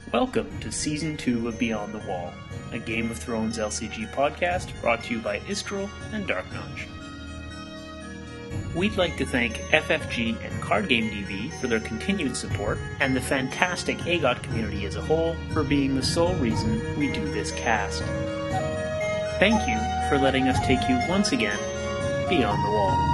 Welcome to Season 2 of Beyond the Wall, a Game of Thrones LCG podcast brought to you by Istrel and Dark Notch. We'd like to thank FFG and Card Game DB for their continued support, and the fantastic AGOT community as a whole for being the sole reason we do this cast. Thank you for letting us take you once again beyond the wall.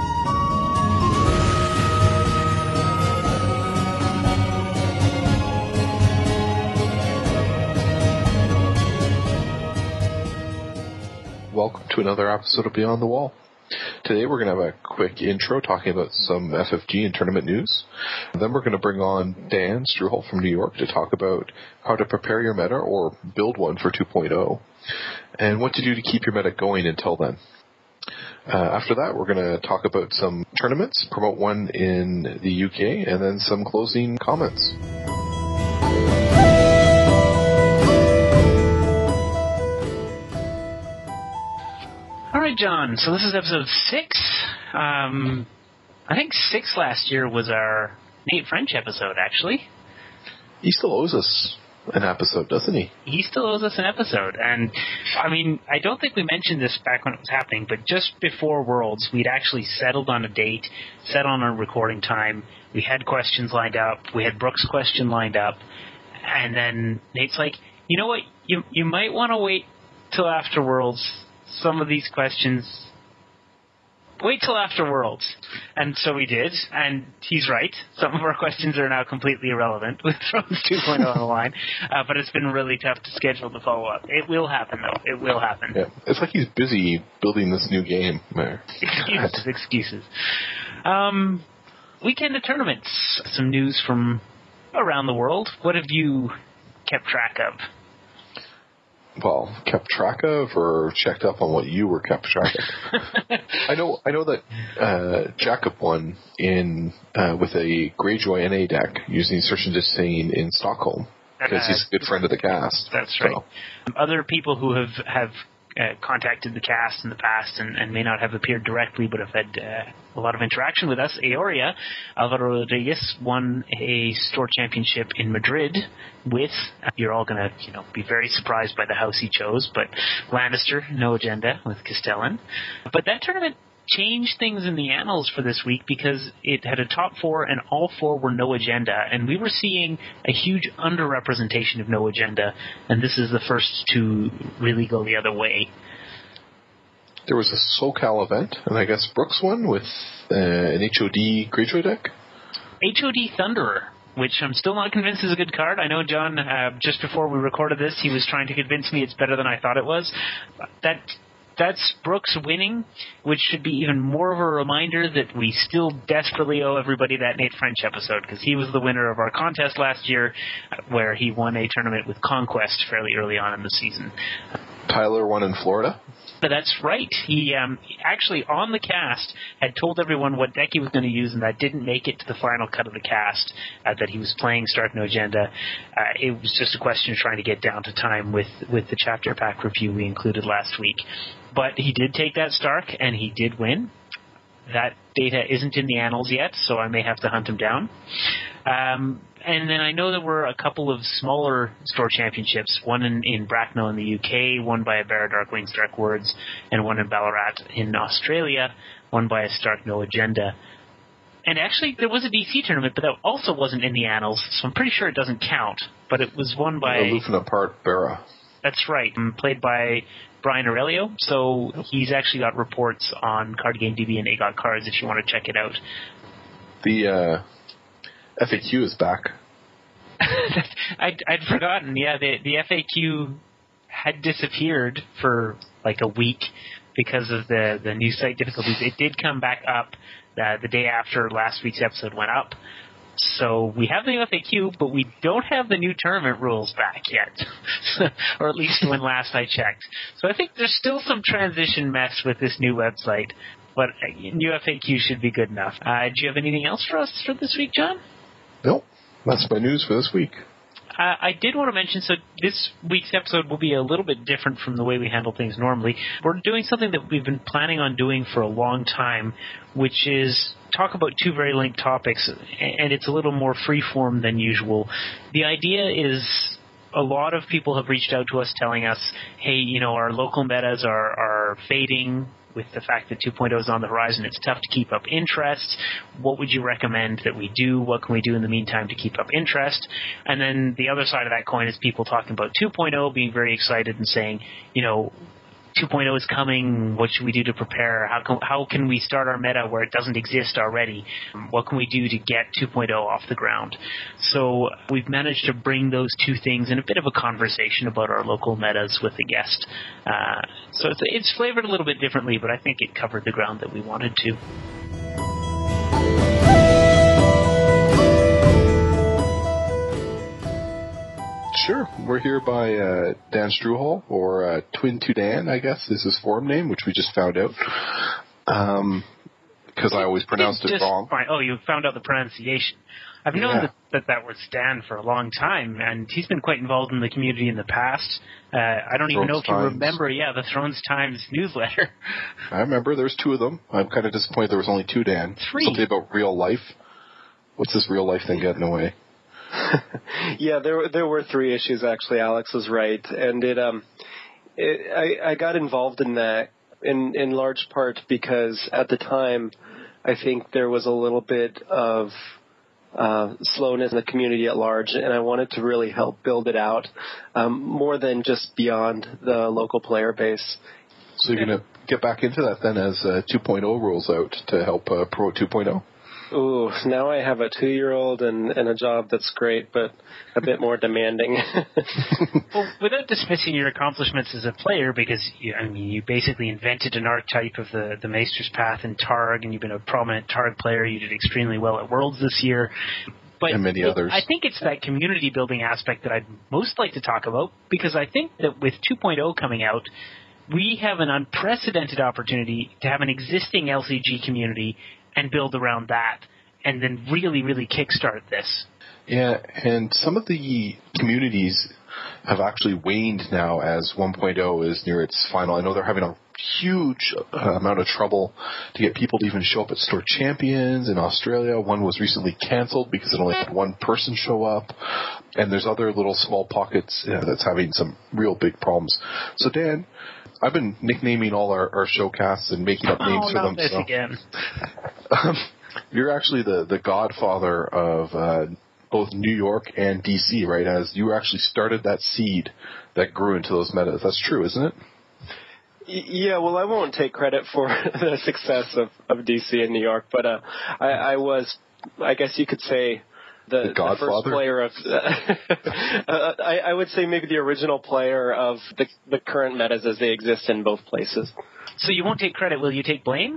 Welcome to another episode of Beyond the Wall. Today we're going to have a quick intro talking about some FFG and tournament news. Then we're going to bring on Dan Struhel from New York to talk about how to prepare your meta or build one for 2.0 and what to do to keep your meta going until then. After that, we're going to talk about some tournaments, promote one in the UK, and then some closing comments. Alright, John, so this is episode 6. I think 6 last year was our Nate French episode, actually. He still owes us an episode, doesn't he? He still owes us an episode, and I mean, I don't think we mentioned this back when it was happening, but just before Worlds, we'd actually settled on a date, set on a recording time, we had questions lined up, we had Brooks' question lined up, and then Nate's like, you know what, you might want to wait till after Worlds. Some of these questions, wait till after Worlds. And so we did, and he's right. Some of our questions are now completely irrelevant with Thrones 2.0 on the line, but it's been really tough to schedule the follow-up. It will happen, though. It will happen. Yeah. It's like he's busy building this new game. Excuses. Weekend of tournaments. Some news from around the world. What have you kept track of? Well, kept track of or checked up on what you were kept track of? I know that Jacob won in with a Greyjoy NA deck using Search and Disdain in Stockholm because he's a good friend of the cast. That's right. Other people who have contacted the cast in the past and may not have appeared directly but have had a lot of interaction with us. Eoria, Alvaro Rodriguez, won a store championship in Madrid with, you're all going to be very surprised by the house he chose, but Lannister, No Agenda with Castellan. But that tournament changed things in the annals for this week because it had a top 4 and all 4 were No Agenda, and we were seeing a huge underrepresentation of No Agenda, and this is the first to really go the other way. There was a SoCal event, and I guess Brooks won with an HOD Greyjoy deck? HOD Thunderer, which I'm still not convinced is a good card. I know, John, just before we recorded this, he was trying to convince me it's better than I thought it was. That's Brooks winning, which should be even more of a reminder that we still desperately owe everybody that Nate French episode, because he was the winner of our contest last year, where he won a tournament with Conquest fairly early on in the season. Tyler won in Florida? But that's right. He actually, on the cast, had told everyone what deck he was going to use, and that didn't make it to the final cut of the cast, that he was playing Stark No Agenda. It was just a question of trying to get down to time with the chapter pack review we included last week. But he did take that Stark, and he did win. That data isn't in the annals yet, so I may have to hunt him down. And then I know there were a couple of smaller store championships, one in Bracknell in the UK, one by a Barra Darkwing Stark Words, and one in Ballarat in Australia, one by a Stark No Agenda. And actually, there was a DC tournament, but that also wasn't in the annals, so I'm pretty sure it doesn't count. But it was won by... Aloof and Apart Barra. That's right, played by Brian Aurelio, so he's actually got reports on Card Game DB and AGOT Cards if you want to check it out. The FAQ is back. I'd forgotten, yeah, the FAQ had disappeared for like a week because of the new site difficulties. It did come back up the day after last week's episode went up. So we have the new FAQ, but we don't have the new tournament rules back yet, or at least when last I checked. So I think there's still some transition mess with this new website, but new FAQ should be good enough. Do you have anything else for us for this week, John? Nope. That's my news for this week. I did want to mention, so this week's episode will be a little bit different from the way we handle things normally. We're doing something that we've been planning on doing for a long time, which is talk about two very linked topics, and it's a little more free-form than usual. The idea is a lot of people have reached out to us telling us, hey, our local metas are fading with the fact that 2.0 is on the horizon. It's tough to keep up interest. What would you recommend that we do? What can we do in the meantime to keep up interest? And then the other side of that coin is people talking about 2.0, being very excited and saying, 2.0 is coming. What should we do to prepare? How can we start our meta where it doesn't exist already? What can we do to get 2.0 off the ground? So we've managed to bring those two things in a bit of a conversation about our local metas with a guest. So it's flavored a little bit differently, but I think it covered the ground that we wanted to. Sure. We're here by Dan Struhall, or Twin to Dan, I guess, is his forum name, which we just found out. Because I always pronounced it wrong. Fine. Oh, you found out the pronunciation. I've known that word's Dan for a long time, and he's been quite involved in the community in the past. I don't even know if you remember, the Thrones Times newsletter. I remember. There's 2 of them. I'm kind of disappointed there was only 2, Dan. 3. Something about real life. What's this real life thing getting away? Yeah, there were 3 issues, actually. Alex was right. And I got involved in that in large part because at the time I think there was a little bit of slowness in the community at large, and I wanted to really help build it out more than just beyond the local player base. So you're going to get back into that then as 2.0 rolls out to help promote 2.0? Ooh, now I have a 2-year-old and a job that's great, but a bit more demanding. Well, without dismissing your accomplishments as a player, because you basically invented an archetype of the Maester's Path in Targ, and you've been a prominent Targ player. You did extremely well at Worlds this year. But and many others. I think it's that community building aspect that I'd most like to talk about, because I think that with 2.0 coming out, we have an unprecedented opportunity to have an existing LCG community and build around that, and then really, really kickstart this. Yeah, and some of the communities have actually waned now as 1.0 is near its final. I know they're having a huge amount of trouble to get people to even show up at Store Champions in Australia. One was recently canceled because it only had 1 person show up, and there's other little small pockets that's having some real big problems. So, Dan, I've been nicknaming all our showcasts and making up names for them. This again. You're actually the godfather of both New York and DC, right? As you actually started that seed that grew into those metas. That's true, isn't it? Yeah, well, I won't take credit for the success of DC and New York, but I was, I guess you could say, the first player of I would say maybe the original player of the current metas as they exist in both places. So you won't take credit, will you take blame?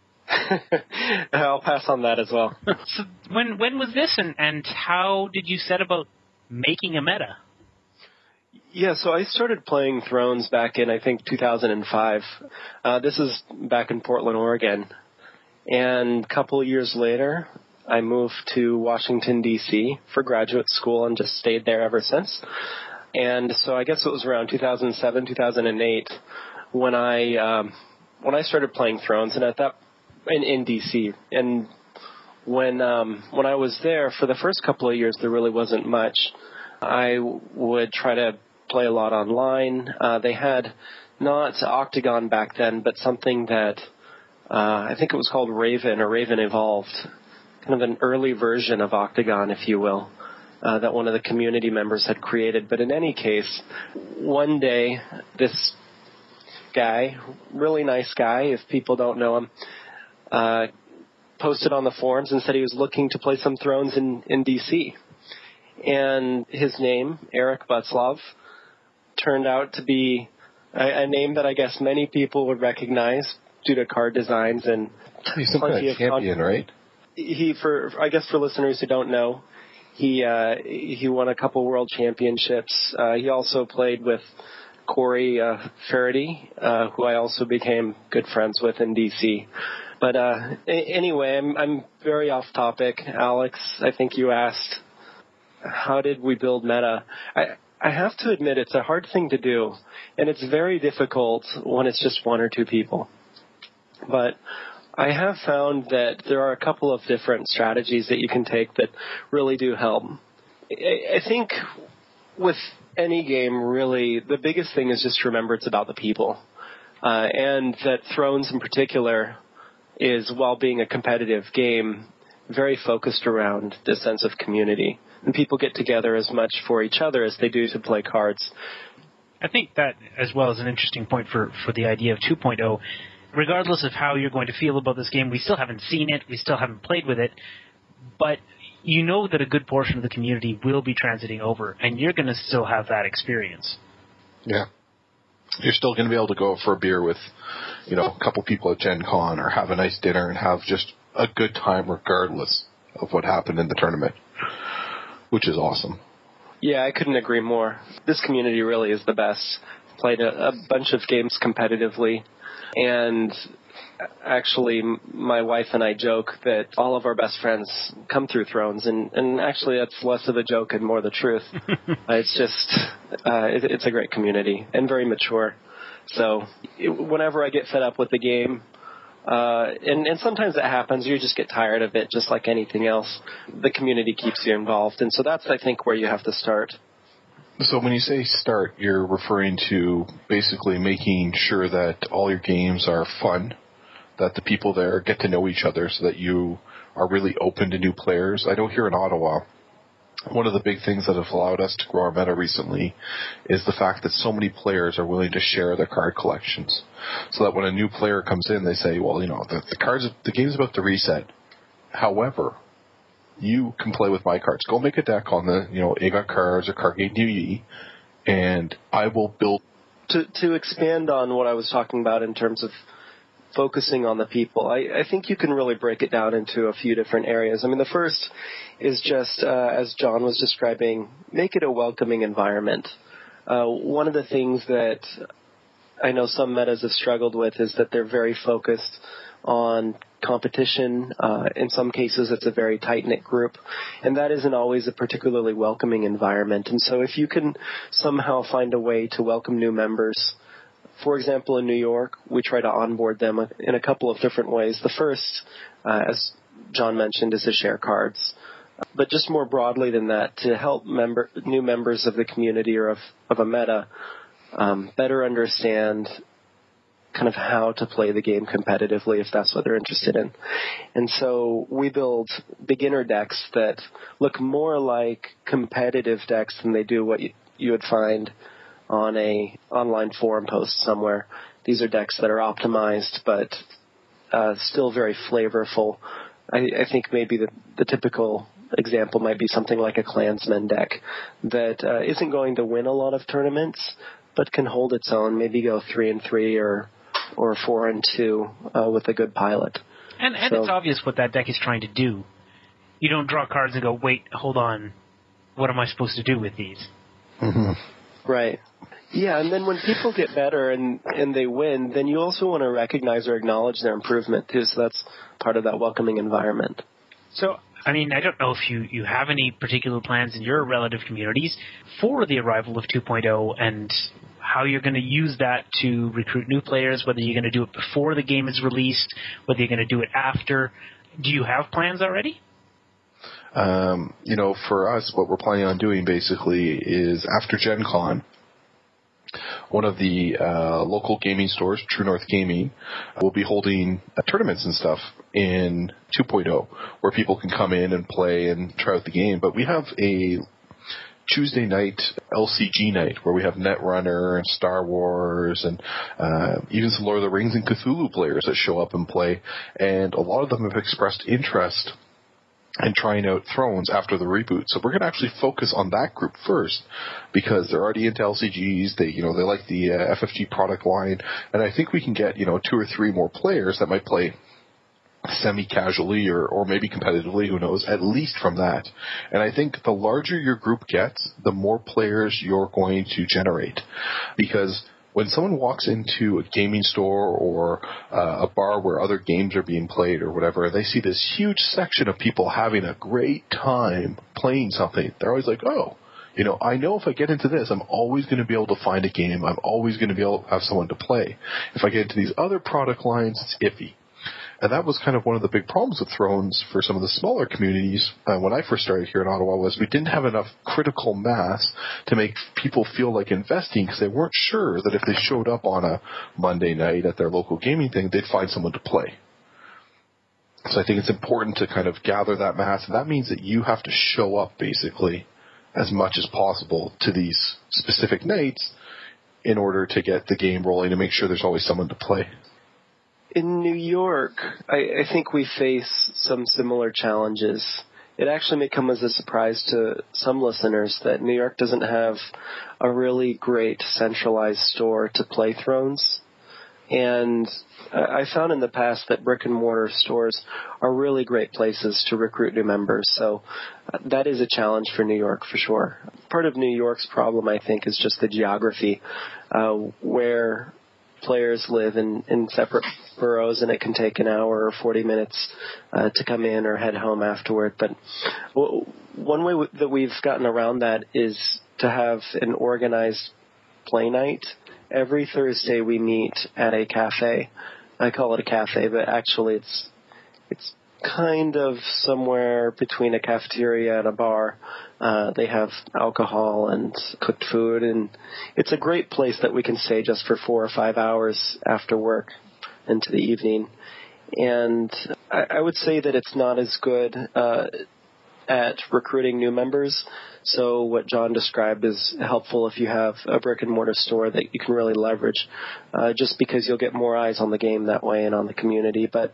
I'll pass on that as well. So when was this, and how did you set about making a meta? Yeah, so I started playing Thrones back in, I think, 2005. This is back in Portland, Oregon. And a couple of years later, I moved to Washington, D.C. for graduate school and just stayed there ever since. And so I guess it was around 2007, 2008 when I started playing Thrones, and at that in D.C. And when I was there for the first couple of years, there really wasn't much. I would try to play a lot online. They had not Octagon back then, but something that I think it was called Raven, or Raven Evolved. Kind of an early version of Octagon, if you will, that one of the community members had created. But in any case, one day, this guy, really nice guy, if people don't know him, posted on the forums and said he was looking to play some Thrones in DC. And his name, Eric Butzlov, turned out to be a name that I guess many people would recognize due to card designs and he's some kind of champion, right? I guess for listeners who don't know, he won a couple world championships. He also played with Corey Faraday, who I also became good friends with in DC. But anyway, I'm very off topic. Alex, I think you asked, how did we build meta? I have to admit it's a hard thing to do, and it's very difficult when it's just 1 or 2 people. But I have found that there are a couple of different strategies that you can take that really do help. I think with any game, really, the biggest thing is just to remember it's about the people. And that Thrones in particular is, while being a competitive game, very focused around this sense of community. And people get together as much for each other as they do to play cards. I think that, as well, is an interesting point for the idea of 2.0. Regardless of how you're going to feel about this game, we still haven't seen it, we still haven't played with it, but you know that a good portion of the community will be transiting over, and you're going to still have that experience. Yeah. You're still going to be able to go for a beer with, a couple people at Gen Con, or have a nice dinner and have just a good time regardless of what happened in the tournament, which is awesome. Yeah, I couldn't agree more. This community really is the best. Played a bunch of games competitively, and actually my wife and I joke that all of our best friends come through Thrones, and actually that's less of a joke and more the truth. It's just, it's a great community and very mature. So whenever I get fed up with the game, and sometimes that happens, you just get tired of it, just like anything else. The community keeps you involved, and so that's, I think, where you have to start. So when you say start, you're referring to basically making sure that all your games are fun, that the people there get to know each other so that you are really open to new players. I know here in Ottawa, one of the big things that have allowed us to grow our meta recently is the fact that so many players are willing to share their card collections. So that when a new player comes in, they say, well, the game's about to reset. However, you can play with my cards. Go make a deck on the, AGOT cards or Card Game DB, and I will build. To expand on what I was talking about in terms of focusing on the people, I think you can really break it down into a few different areas. I mean, the first is just, as John was describing, make it a welcoming environment. One of the things that I know some metas have struggled with is that they're very focused on competition. In some cases, it's a very tight-knit group, and that isn't always a particularly welcoming environment. And so if you can somehow find a way to welcome new members, for example, in New York, we try to onboard them in a couple of different ways. The first, as John mentioned, is to share cards. But just more broadly than that, to help new members of the community or of a meta better understand kind of how to play the game competitively if that's what they're interested in. And so we build beginner decks that look more like competitive decks than they do what you would find on a online forum post somewhere. These are decks that are optimized but still very flavorful. I think maybe the typical example might be something like a Clansman deck that isn't going to win a lot of tournaments but can hold its own, maybe go 3-3 or 4-2 with a good pilot. And it's obvious what that deck is trying to do. You don't draw cards and go, wait, hold on, what am I supposed to do with these? Mm-hmm. Right. Yeah, and then when people get better and they win, then you also want to recognize or acknowledge their improvement too, so that's part of that welcoming environment. So, I mean, I don't know if you have any particular plans in your relative communities for the arrival of 2.0 and how you're going to use that to recruit new players, whether you're going to do it before the game is released, whether you're going to do it after. Do you have plans already? For us, what we're planning on doing basically is after Gen Con, one of the local gaming stores, True North Gaming, will be holding tournaments and stuff in 2.0 where people can come in and play and try out the game. But we have a Tuesday night LCG night where we have Netrunner and Star Wars and even some Lord of the Rings and Cthulhu players that show up and play. And a lot of them have expressed interest and trying out Thrones after the reboot. So we're going to actually focus on that group first because they're already into LCGs. They like the FFG product line. And I think we can get, 2 or 3 more players that might play semi-casually or maybe competitively, who knows, at least from that. And I think the larger your group gets, the more players you're going to generate. Because when someone walks into a gaming store or a bar where other games are being played or whatever, they see this huge section of people having a great time playing something. They're always like, oh, I know if I get into this, I'm always going to be able to find a game. I'm always going to be able to have someone to play. If I get into these other product lines, it's iffy. And that was kind of one of the big problems with Thrones for some of the smaller communities when I first started here in Ottawa, was we didn't have enough critical mass to make people feel like investing, because they weren't sure that if they showed up on a Monday night at their local gaming thing, they'd find someone to play. So I think it's important to kind of gather that mass, and that means that you have to show up basically as much as possible to these specific nights in order to get the game rolling and make sure there's always someone to play. In New York, I think we face some similar challenges. It actually may come as a surprise to some listeners that New York doesn't have a really great centralized store to play Thrones. And I found in the past that brick-and-mortar stores are really great places to recruit new members. So that is a challenge for New York for sure. Part of New York's problem, I think, is just the geography, where players live in separate boroughs, and it can take an hour or 40 minutes to come in or head home afterward. But one way that we've gotten around that is to have an organized play night. Every Thursday we meet at a cafe. I call it a cafe, but actually it's kind of somewhere between a cafeteria and a bar. They have alcohol and cooked food, and it's a great place that we can stay just for 4 or 5 hours after work into the evening. And I would say that it's not as good at recruiting new members. So what John described is helpful if you have a brick-and-mortar store that you can really leverage, just because you'll get more eyes on the game that way and on the community. But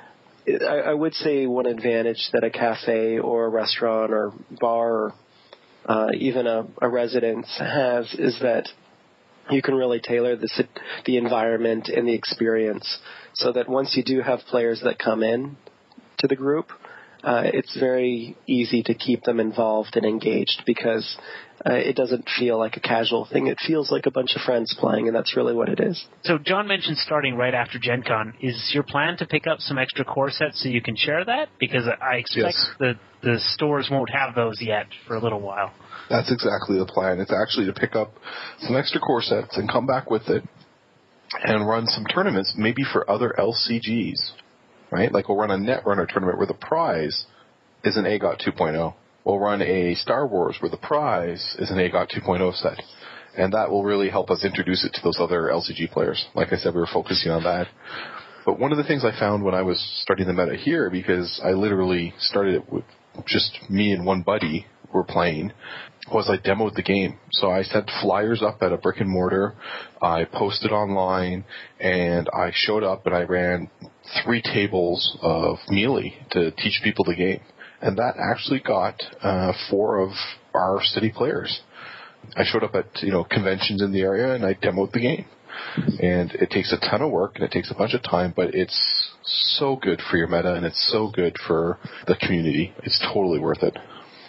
I would say one advantage that a cafe or a restaurant or bar or even a residence has is that you can really tailor the environment and the experience so that once you do have players that come in to the group, it's very easy to keep them involved and engaged, because it doesn't feel like a casual thing. It feels like a bunch of friends playing, and that's really what it is. So John mentioned starting right after Gen Con. Is your plan to pick up some extra core sets so you can share that? Because I expect the stores won't have those yet for a little while. That's exactly the plan. It's actually to pick up some extra core sets and come back with it and run some tournaments, maybe for other LCGs. Right? Like we'll run a Netrunner tournament where the prize is an AGOT 2.0. We'll run a Star Wars where the prize is an AGOT 2.0 set. And that will really help us introduce it to those other LCG players. Like I said, we were focusing on that. But one of the things I found when I was starting the meta here, because I literally started it with just me and one buddy were playing, was I demoed the game. So I set flyers up at a brick and mortar, I posted online, and I showed up and I ran 3 tables of Melee to teach people the game. And that actually got 4 of our city players. I showed up at conventions in the area and I demoed the game. And it takes a ton of work and it takes a bunch of time, but it's so good for your meta and it's so good for the community. It's totally worth it.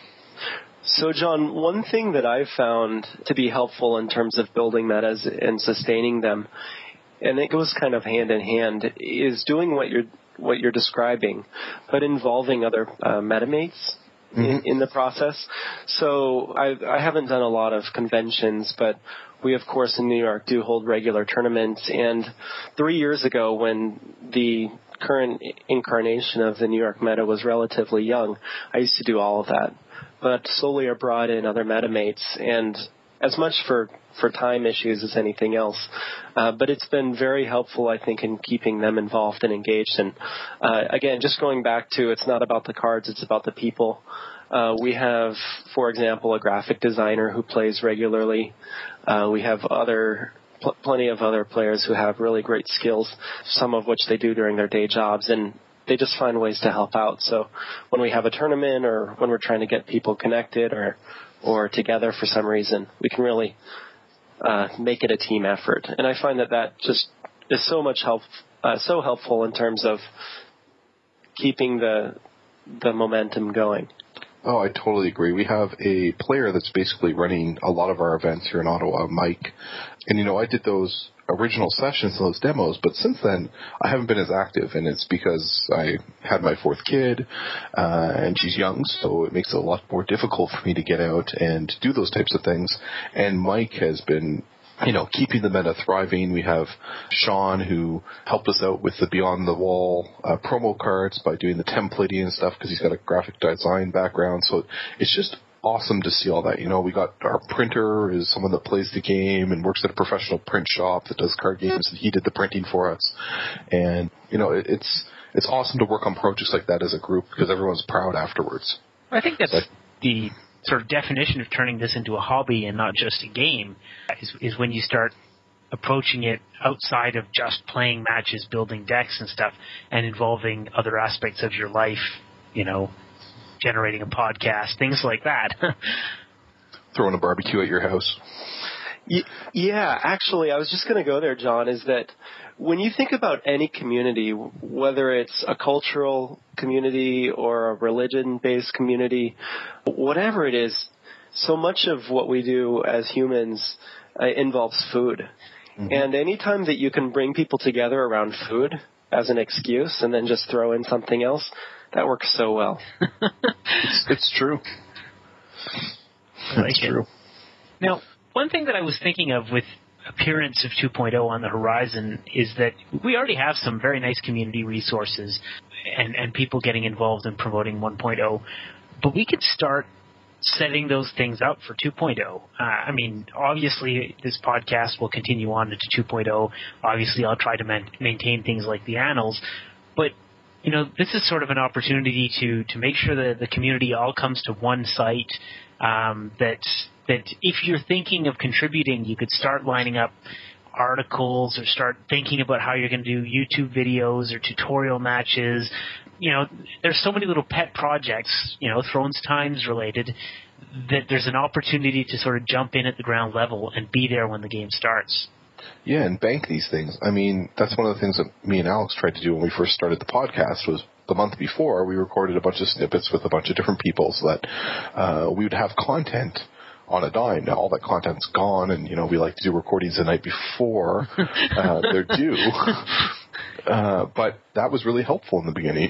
So, John, one thing that I've found to be helpful in terms of building metas and sustaining them, and it goes kind of hand in hand, is doing what you're describing, but involving other metamates in the process. So I haven't done a lot of conventions, but we, of course, in New York do hold regular tournaments. And 3 years ago, when the current incarnation of the New York meta was relatively young, I used to do all of that. But slowly I brought in other metamates, and as much for time issues as anything else. But it's been very helpful, I think, in keeping them involved and engaged. And again, just going back to, it's not about the cards, it's about the people. We have, for example, a graphic designer who plays regularly. We have plenty of other players who have really great skills, some of which they do during their day jobs, and they just find ways to help out. So when we have a tournament or when we're trying to get people connected or together for some reason, we can really make it a team effort. And I find that just is so helpful in terms of keeping the momentum going. Oh, I totally agree. We have a player that's basically running a lot of our events here in Ottawa, Mike. And, I did those original sessions, those demos, but since then, I haven't been as active, and it's because I had my 4th kid, and she's young, so it makes it a lot more difficult for me to get out and do those types of things. And Mike has been keeping the meta thriving. We have Sean, who helped us out with the Beyond the Wall promo cards by doing the templating and stuff, because he's got a graphic design background. So it's just awesome to see all that. We got our printer is someone that plays the game and works at a professional print shop that does card games, and he did the printing for us. And, it's awesome to work on projects like that as a group, because everyone's proud afterwards. I think that's the sort of definition of turning this into a hobby and not just a game, is when you start approaching it outside of just playing matches, building decks and stuff, and involving other aspects of your life, generating a podcast, things like that. Throwing a barbecue at your house. Yeah, actually, I was just going to go there, John, is that when you think about any community, whether it's a cultural community or a religion-based community, whatever it is, so much of what we do as humans involves food. Mm-hmm. And anytime that you can bring people together around food as an excuse and then just throw in something else, that works so well. It's true. It's true. Now, one thing that I was thinking of with appearance of 2.0 on the horizon is that we already have some very nice community resources and people getting involved in promoting 1.0, but we could start setting those things up for 2.0. Obviously, this podcast will continue on into 2.0. Obviously, I'll try to maintain things like the annals, but this is sort of an opportunity to make sure that the community all comes to one site, that if you're thinking of contributing, you could start lining up articles or start thinking about how you're going to do YouTube videos or tutorial matches. There's so many little pet projects, Thrones Times related, that there's an opportunity to sort of jump in at the ground level and be there when the game starts. Yeah, and bank these things. That's one of the things that me and Alex tried to do when we first started the podcast. Was the month before, we recorded a bunch of snippets with a bunch of different people so that we would have content on a dime. Now all that content's gone, and we like to do recordings the night before they're due. But that was really helpful in the beginning.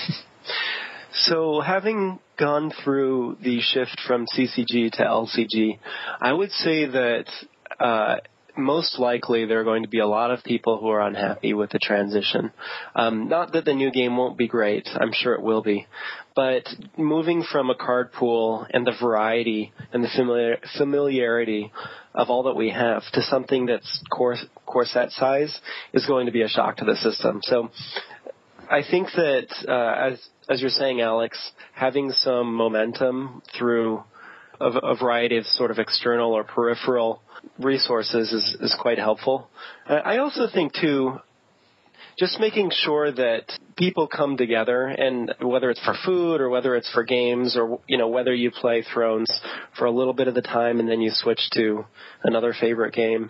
So having gone through the shift from CCG to LCG, I would say that most likely there are going to be a lot of people who are unhappy with the transition. Not that the new game won't be great. I'm sure it will be. But moving from a card pool and the variety and the familiarity of all that we have to something that's core set size is going to be a shock to the system. So I think that, as you're saying, Alex, having some momentum through a variety of sort of external or peripheral resources is quite helpful. I also think, too, just making sure that people come together, and whether it's for food or whether it's for games or, whether you play Thrones for a little bit of the time and then you switch to another favorite game,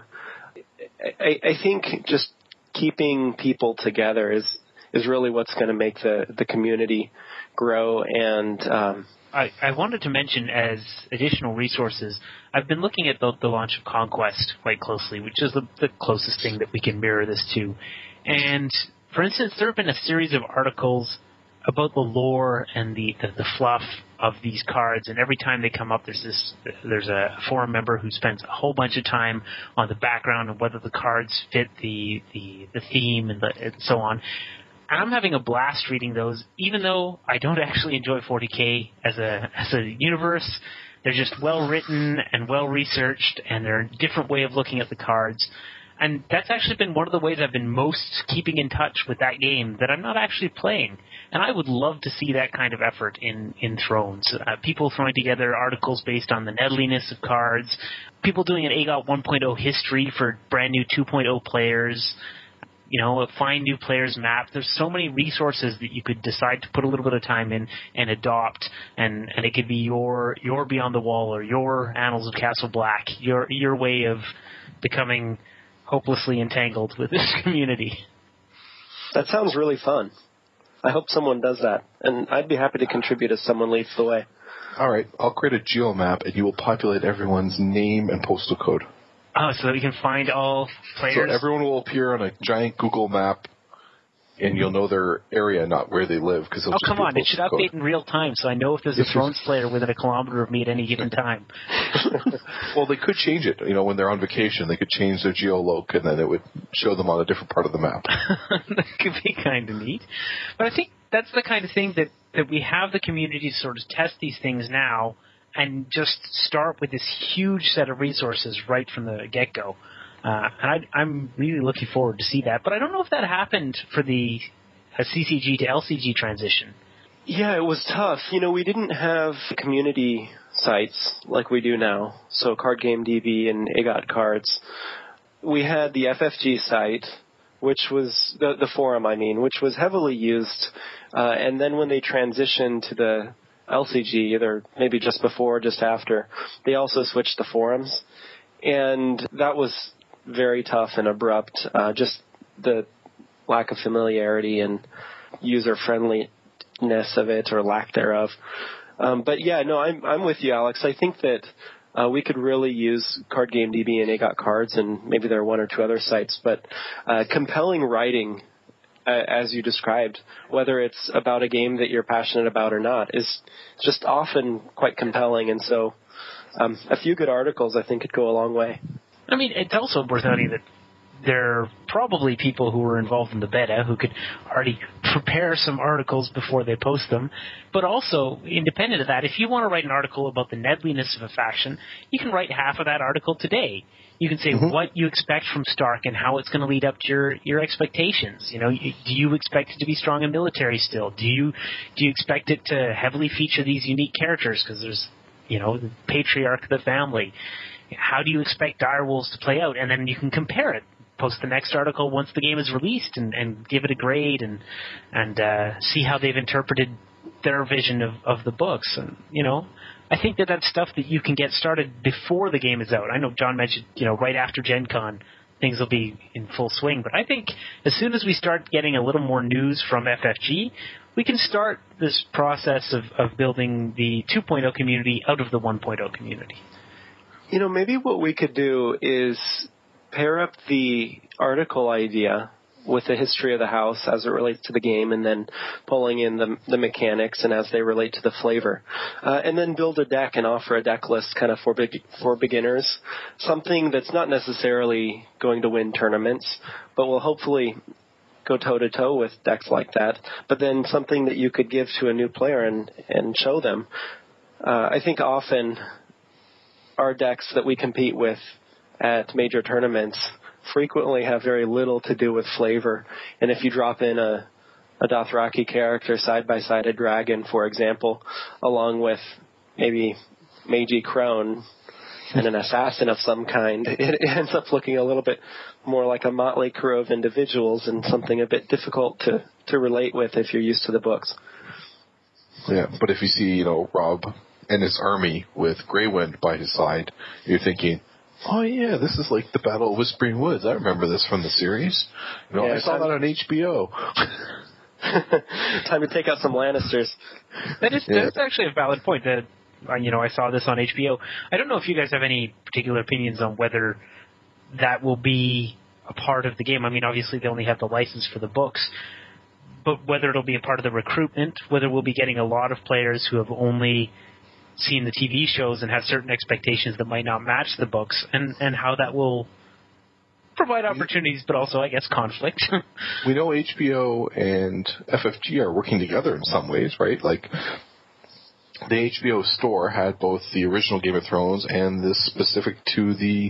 I think just keeping people together is really what's going to make the community grow. And I wanted to mention, as additional resources, I've been looking at the launch of Conquest quite closely, which is the closest thing that we can mirror this to. And, for instance, there have been a series of articles about the lore and the fluff of these cards, and every time they come up, there's a forum member who spends a whole bunch of time on the background and whether the cards fit the theme and so on. And I'm having a blast reading those, even though I don't actually enjoy 40K as a universe. They're just well written and well researched, and they're a different way of looking at the cards. And that's actually been one of the ways I've been most keeping in touch with that game that I'm not actually playing. And I would love to see that kind of effort in Thrones. People throwing together articles based on the nettliness of cards, people doing an AGOT 1.0 history for brand new 2.0 players, find new players map. There's so many resources that you could decide to put a little bit of time in and adopt, and it could be your Beyond the Wall or your Annals of Castle Black, your way of becoming hopelessly entangled with this community. That sounds really fun. I hope someone does that, and I'd be happy to contribute if someone leads the way. All right, I'll create a geomap, and you will populate everyone's name and postal code. Oh, so that we can find all players? So everyone will appear on a giant Google map and you'll know their area, not where they live. Cause oh, come on. It should update in real time, so I know if there's a Throne Slayer within a kilometer of me at any given time. Well, they could change it. When they're on vacation, they could change their geoloc, and then it would show them on a different part of the map. That could be kind of neat. But I think that's the kind of thing that we have the community sort of test these things now and just start with this huge set of resources right from the get-go. And I'm really looking forward to see that. But I don't know if that happened for the CCG to LCG transition. Yeah, it was tough. We didn't have community sites like we do now. So Card Game DB and AGOT Cards. We had the FFG site, which was the forum, which was heavily used. And then when they transitioned to the LCG, either maybe just before or just after, they also switched the forums. And that was very tough and abrupt, just the lack of familiarity and user-friendliness of it, or lack thereof. But yeah, no, I'm with you, Alex. I think that we could really use Card Game DB and AGOT Cards, and maybe there are one or two other sites, but compelling writing, as you described, whether it's about a game that you're passionate about or not, is just often quite compelling. And so a few good articles, I think, could go a long way. I mean, it's also worth noting that there are probably people who were involved in the beta who could already prepare some articles before they post them. But also, independent of that, if you want to write an article about the nedliness of a faction, you can write half of that article today. You can say what you expect from Stark and how it's going to lead up to your expectations. Do you expect it to be strong in military still? Do you expect it to heavily feature these unique characters because there's, the patriarch of the family? How do you expect Direwolves to play out? And then you can compare it. Post the next article once the game is released and give it a grade and see how they've interpreted their vision of the books. And, I think that's stuff that you can get started before the game is out. I know John mentioned, right after Gen Con, things will be in full swing. But I think as soon as we start getting a little more news from FFG, we can start this process of building the 2.0 community out of the 1.0 community. Maybe what we could do is pair up the article idea with the history of the house as it relates to the game, and then pulling in the mechanics and as they relate to the flavor. And then build a deck and offer a deck list kind of for beginners. Something that's not necessarily going to win tournaments, but will hopefully go toe-to-toe with decks like that. But then something that you could give to a new player and show them. I think often our decks that we compete with at major tournaments frequently have very little to do with flavor. And if you drop in a Dothraki character side by side a dragon, for example, along with maybe Meiji Crone and an assassin of some kind, it ends up looking a little bit more like a motley crew of individuals and something a bit difficult to relate with if you're used to the books. Yeah, but if you see, Rob and his army with Greywind by his side, you're thinking, oh yeah, this is like the Battle of Whispering Woods. I remember this from the series. I saw that on HBO. Time to take out some Lannisters. That's actually a valid point. That I saw this on HBO. I don't know if you guys have any particular opinions on whether that will be a part of the game. I mean, obviously they only have the license for the books, but whether it'll be a part of the recruitment, whether we'll be getting a lot of players who have only seen the TV shows and have certain expectations that might not match the books, and how that will provide opportunities, but also, I guess, conflict. We know HBO and FFG are working together in some ways, right? Like, the HBO store had both the original Game of Thrones and this specific to the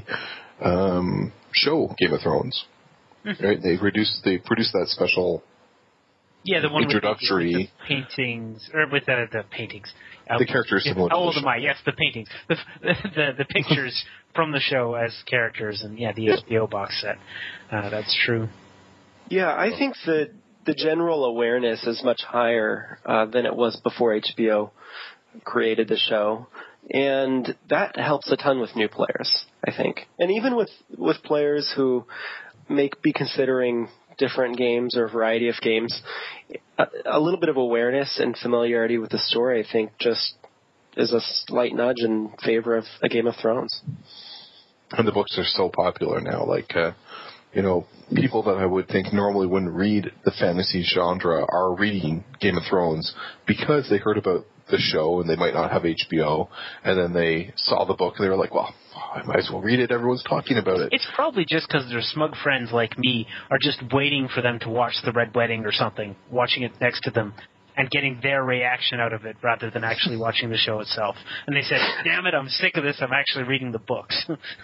show Game of Thrones. Right? They produced that special the one introductory with the paintings, or with the paintings. The characters similar to how the old show. am I? Yes, the paintings. The pictures from the show as characters, and the HBO box set. That's true. Yeah, I think that the general awareness is much higher than it was before HBO created the show. And that helps a ton with new players, I think. And even with players who may be considering different games or a variety of games, a little bit of awareness and familiarity with the story, I think, just is a slight nudge in favor of a Game of Thrones. And the books are so popular now. Like, people that I would think normally wouldn't read the fantasy genre are reading Game of Thrones because they heard about the show and they might not have HBO, and then they saw the book and they were like, well, I might as well read it. Everyone's talking about it. It's probably just because their smug friends like me are just waiting for them to watch The Red Wedding or something, watching it next to them, and getting their reaction out of it rather than actually watching the show itself. And they said, damn it, I'm sick of this. I'm actually reading the books.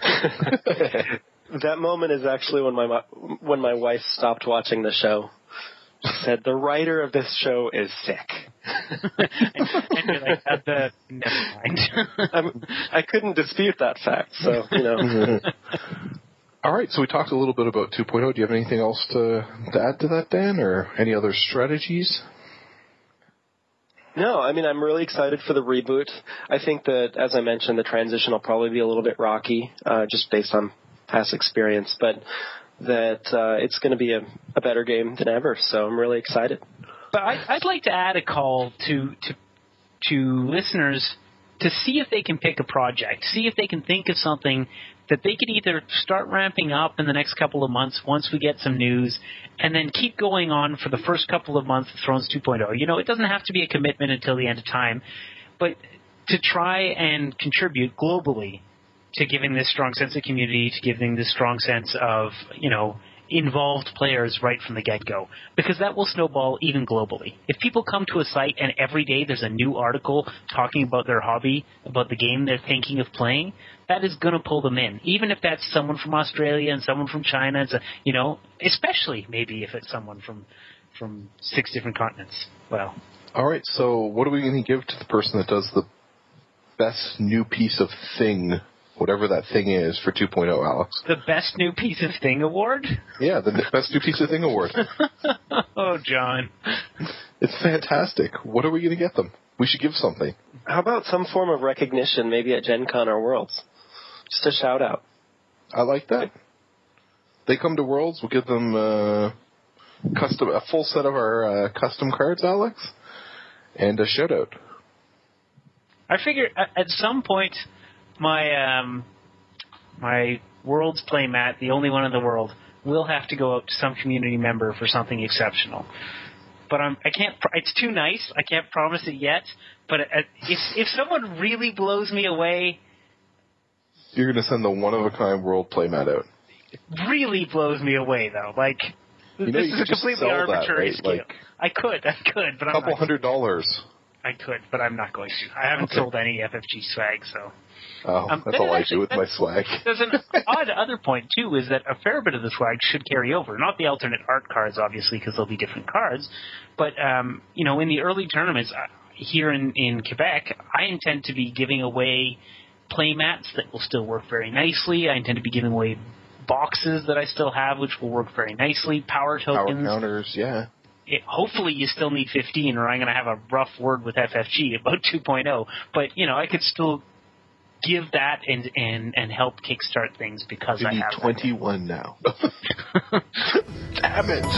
That moment is actually when my wife stopped watching the show. She said, the writer of this show is sick. And you're like, never mind. I couldn't dispute that fact, so, All right, so we talked a little bit about 2.0. Do you have anything else to add to that, Dan, or any other strategies? No, I'm really excited for the reboot. I think that, as I mentioned, the transition will probably be a little bit rocky, just based on past experience, but that it's going to be a better game than ever, so I'm really excited. But I'd like to add a call to listeners to see if they can pick a project, see if they can think of something that they could either start ramping up in the next couple of months once we get some news, and then keep going on for the first couple of months of Thrones 2.0. It doesn't have to be a commitment until the end of time, but to try and contribute globally to giving this strong sense of community, to giving this strong sense of, involved players right from the get-go, because that will snowball even globally. If people come to a site and every day there's a new article talking about their hobby, about the game they're thinking of playing, that is going to pull them in, even if that's someone from Australia and someone from China, especially maybe if it's someone from 6 different continents. Well. All right, so what are we going to give to the person that does the best new piece of thing, whatever that thing is, for 2.0, Alex? The Best New Piece of Thing Award? Yeah, the Best New Piece of Thing Award. Oh, John. It's fantastic. What are we going to get them? We should give something. How about some form of recognition, maybe at Gen Con or Worlds? Just a shout-out. I like that. They come to Worlds, we'll give them a full set of our custom cards, Alex, and a shout-out. I figure at some point my Worlds playmat, the only one in the world, will have to go out to some community member for something exceptional. But I can't. It's too nice. I can't promise it yet. But if someone really blows me away, you're going to send the one-of-a-kind World playmat out. It really blows me away, though. This is a completely arbitrary scale. Like, I could, but I'm not. $200. I could, but I'm not going to. I haven't sold any FFG swag, so. That's all I do with my swag. There's an odd other point, too, is that a fair bit of the swag should carry over. Not the alternate art cards, obviously, because they'll be different cards. But, in the early tournaments here in Quebec, I intend to be giving away playmats that will still work very nicely. I intend to be giving away boxes that I still have, which will work very nicely. Power tokens. Power counters, yeah. Hopefully you still need 15, or I'm going to have a rough word with FFG about 2.0. But, I could still give that and help kickstart things because I have 21 now. Damn it!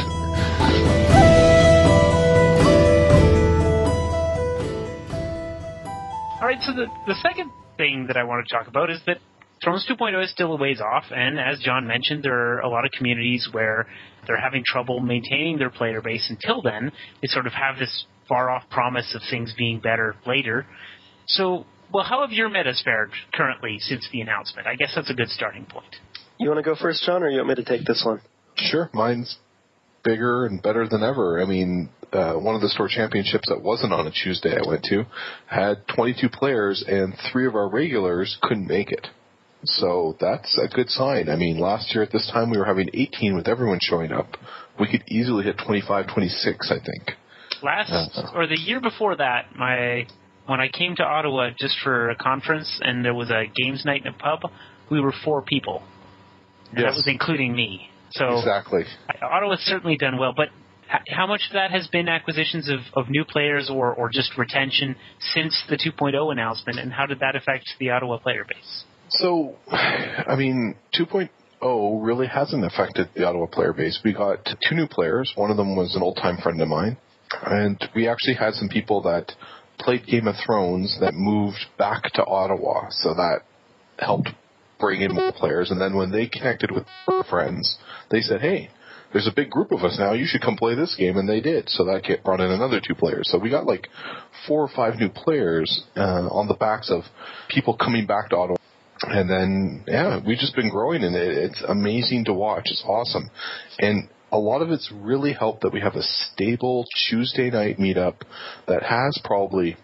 All right, so the second thing that I want to talk about is that Thrones 2.0 is still a ways off, and as John mentioned, there are a lot of communities where they're having trouble maintaining their player base until then. They sort of have this far-off promise of things being better later. So, how have your metas fared currently since the announcement? I guess that's a good starting point. You want to go first, John, or you want me to take this one? Sure, mine's bigger and better than ever. One of the store championships that wasn't on a Tuesday I went to had 22 players, and 3 of our regulars couldn't make it. So that's a good sign. Last year at this time we were having 18 with everyone showing up. We could easily hit 25, 26, I think. Or the year before that, when I came to Ottawa just for a conference and there was a games night in a pub, we were 4 people. And that was including me. So exactly. Ottawa's certainly done well, but how much of that has been acquisitions of new players or just retention since the 2.0 announcement, and how did that affect the Ottawa player base? So, 2.0 really hasn't affected the Ottawa player base. We got 2 new players. One of them was an old-time friend of mine. And we actually had some people that played Game of Thrones that moved back to Ottawa. So that helped bring in more players. And then when they connected with their friends, they said, hey, there's a big group of us now. You should come play this game. And they did. So that brought in another 2 players. So we got like 4 or 5 new players on the backs of people coming back to Ottawa. And then, yeah, we've just been growing, and it's amazing to watch. It's awesome. And a lot of it's really helped that we have a stable Tuesday night meetup that has probably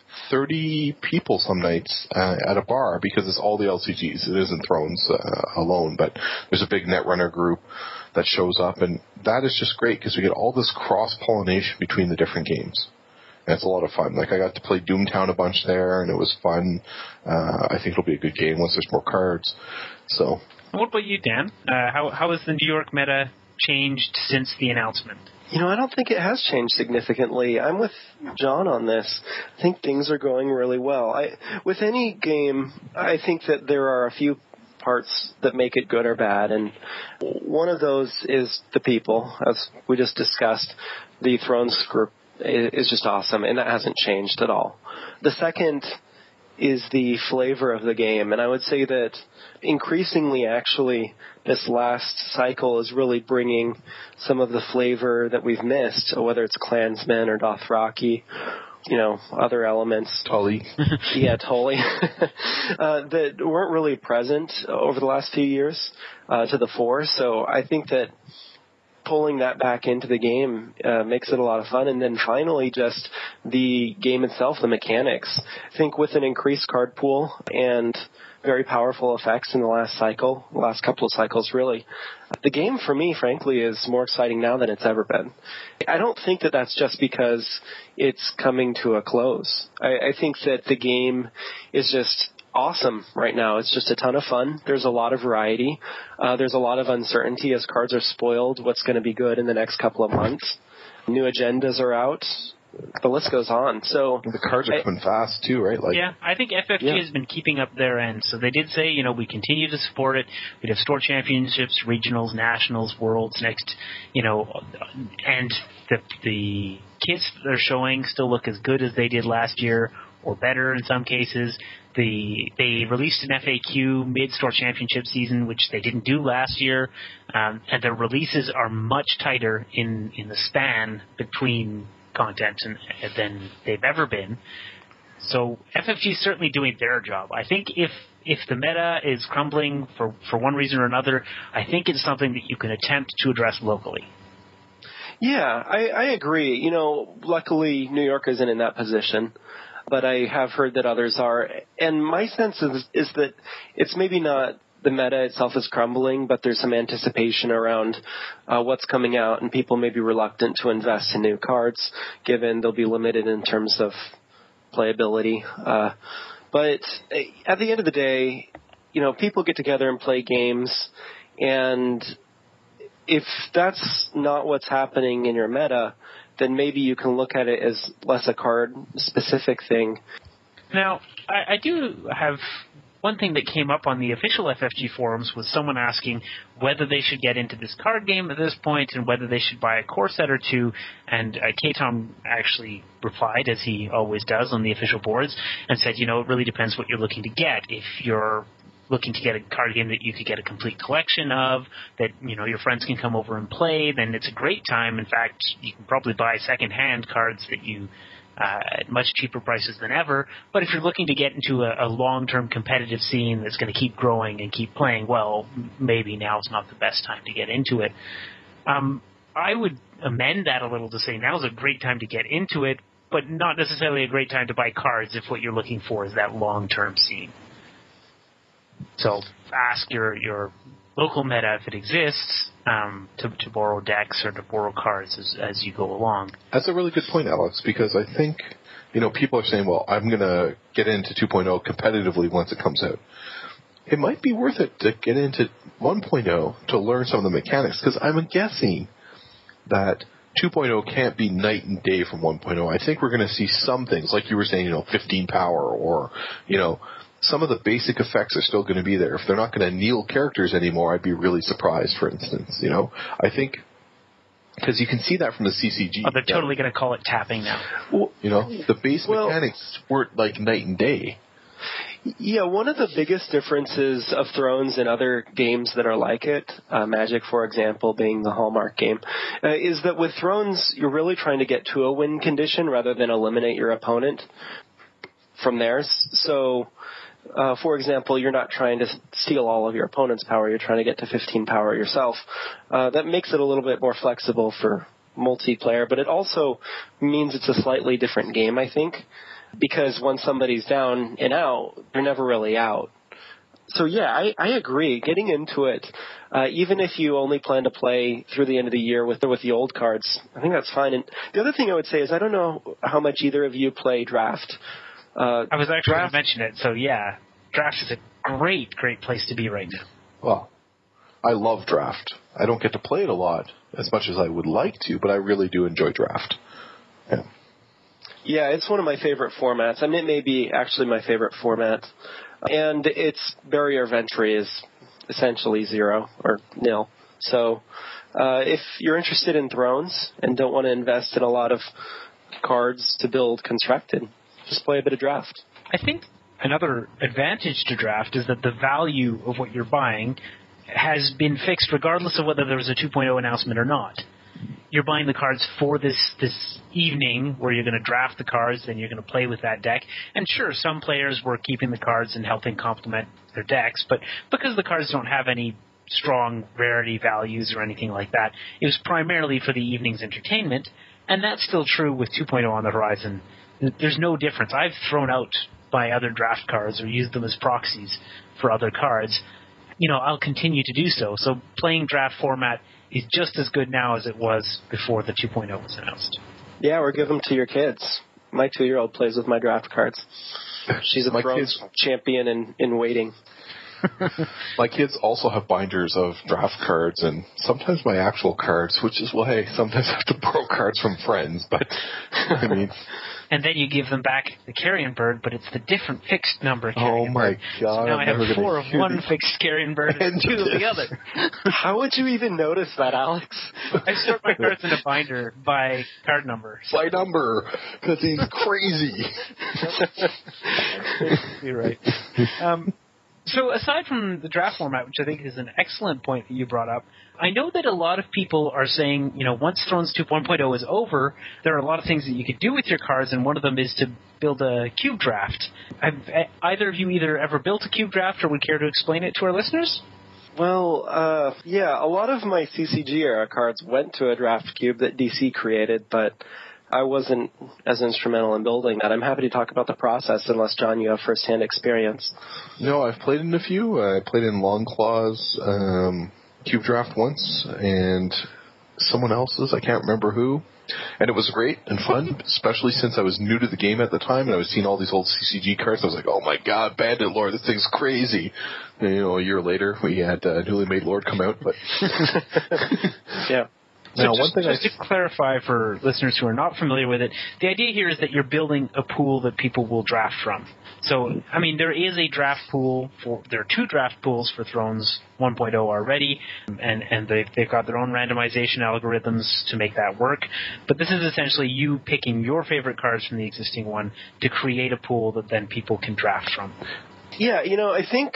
30 people some nights at a bar, because it's all the LCGs. It isn't Thrones alone, but there's a big Netrunner group that shows up, and that is just great because we get all this cross-pollination between the different games. And it's a lot of fun. Like, I got to play Doomtown a bunch there, and it was fun. I think it'll be a good game once there's more cards. So. What about you, Dan? How has the New York meta changed since the announcement? I don't think it has changed significantly. I'm with John on this. I think things are going really well. With any game, I think that there are a few parts that make it good or bad, and one of those is the people, as we just discussed. The Thrones group is just awesome, and that hasn't changed at all. The second is the flavor of the game, and I would say that increasingly, actually, this last cycle is really bringing some of the flavor that we've missed, whether it's Klansmen or Dothraki, other elements. Tully. Yeah, Tully. that weren't really present over the last few years to the fore, so I think that pulling that back into the game makes it a lot of fun. And then finally, just the game itself, the mechanics. I think with an increased card pool and very powerful effects in the last couple of cycles really, the game for me, frankly, is more exciting now than it's ever been. I don't think that that's just because it's coming to a close. I think that the game is just awesome right now. It's just a ton of fun. There's a lot of variety. There's a lot of uncertainty as cards are spoiled. What's going to be good in the next couple of months? New agendas are out. The list goes on. So the cards are coming fast too, right? Yeah, I think FFG has been keeping up their end. So they did say, we continue to support it. We'd have store championships, regionals, nationals, worlds next, and the kits that they're showing still look as good as they did last year, or better in some cases. They released an FAQ mid-store championship season, which they didn't do last year, and the releases are much tighter in the span between content than they've ever been. So FFG is certainly doing their job. I think if the meta is crumbling for one reason or another, I think it's something that you can attempt to address locally. Yeah, I agree. Luckily New York isn't in that position, but I have heard that others are. And my sense is that it's maybe not the meta itself is crumbling, but there's some anticipation around what's coming out, and people may be reluctant to invest in new cards, given they'll be limited in terms of playability. But at the end of the day, people get together and play games, and if that's not what's happening in your meta, then maybe you can look at it as less a card-specific thing. Now, I do have one thing that came up on the official FFG forums was someone asking whether they should get into this card game at this point and whether they should buy a core set or two. And K-Tom actually replied, as he always does on the official boards, and said, it really depends what you're looking to get. If you're looking to get a card game that you could get a complete collection of, that your friends can come over and play, then it's a great time. In fact, you can probably buy second-hand cards that you at much cheaper prices than ever. But if you're looking to get into a long-term competitive scene that's going to keep growing and keep playing, well, maybe now's not the best time to get into it. I would amend that a little to say now's a great time to get into it, but not necessarily a great time to buy cards if what you're looking for is that long-term scene. So ask your local meta, if it exists, to borrow decks or to borrow cards as you go along. That's a really good point, Alex, because I think, people are saying, well, I'm going to get into 2.0 competitively once it comes out. It might be worth it to get into 1.0 to learn some of the mechanics, because I'm guessing that 2.0 can't be night and day from 1.0. I think we're going to see some things, like you were saying, 15 power or, some of the basic effects are still going to be there. If they're not going to kneel characters anymore, I'd be really surprised, for instance. I think, because you can see that from the CCG. Oh, they're totally going to call it tapping now. The base mechanics weren't like night and day. Yeah, one of the biggest differences of Thrones and other games that are like it, Magic, for example, being the hallmark game, is that with Thrones, you're really trying to get to a win condition rather than eliminate your opponent from there. So, for example, you're not trying to steal all of your opponent's power. You're trying to get to 15 power yourself. That makes it a little bit more flexible for multiplayer, but it also means it's a slightly different game, I think, because once somebody's down and out, they're never really out. So yeah, I agree. Getting into it, even if you only plan to play through the end of the year with the old cards, I think that's fine. And the other thing I would say is I don't know how much either of you play Draft. I was actually going to mention it, so yeah, Draft is a great place to be right now. Well, I love Draft. I don't get to play it a lot, as much as I would like to, but I really do enjoy Draft. Yeah. Yeah, it's one of my favorite formats. I mean, it may be actually my favorite format. And its barrier of entry is essentially 0 or nil. So if you're interested in Thrones and don't want to invest in a lot of cards to build Constructed, just play a bit of Draft. I think another advantage to Draft is that the value of what you're buying has been fixed regardless of whether there was a 2.0 announcement or not. You're buying the cards for this evening where you're going to draft the cards, then you're going to play with that deck. And sure, some players were keeping the cards and helping complement their decks, but because the cards don't have any strong rarity values or anything like that, it was primarily for the evening's entertainment, and that's still true with 2.0 on the horizon. There's no difference. I've thrown out my other draft cards or used them as proxies for other cards. I'll continue to do so. So playing draft format is just as good now as it was before the 2.0 was announced. Yeah, or give them to your kids. My 2-year-old plays with my draft cards. She's a Thrones champion in waiting. My kids also have binders of draft cards and sometimes my actual cards, which is why I sometimes have to borrow cards from friends. But, I mean... And then you give them back the carrion bird, but it's the different fixed number carrion bird. Oh my God. So now I have 4 of one fixed carrion bird and 2 of the other. How would you even notice that, Alex? I sort my cards in a binder by card number. By number, because he's crazy. You're right. So aside from the draft format, which I think is an excellent point that you brought up, I know that a lot of people are saying, once Thrones 2.0 is over, there are a lot of things that you could do with your cards, and one of them is to build a cube draft. Have either of you either ever built a cube draft or would care to explain it to our listeners? Well, yeah, a lot of my CCG era cards went to a draft cube that DC created, but I wasn't as instrumental in building that. I'm happy to talk about the process unless, John, you have first-hand experience. No, I've played in a few. I played in Longclaw's Cube Draft once, and someone else's, I can't remember who. And it was great and fun, especially since I was new to the game at the time, and I was seeing all these old CCG cards. I was like, oh my God, Bandit Lord, this thing's crazy. And, a year later, we had Newly Made Lord come out. But yeah. So now, just to clarify for listeners who are not familiar with it, the idea here is that you're building a pool that people will draft from. So, I mean, there is a draft pool there are 2 draft pools for Thrones 1.0 already, and they've got their own randomization algorithms to make that work. But this is essentially you picking your favorite cards from the existing one to create a pool that then people can draft from. Yeah, I think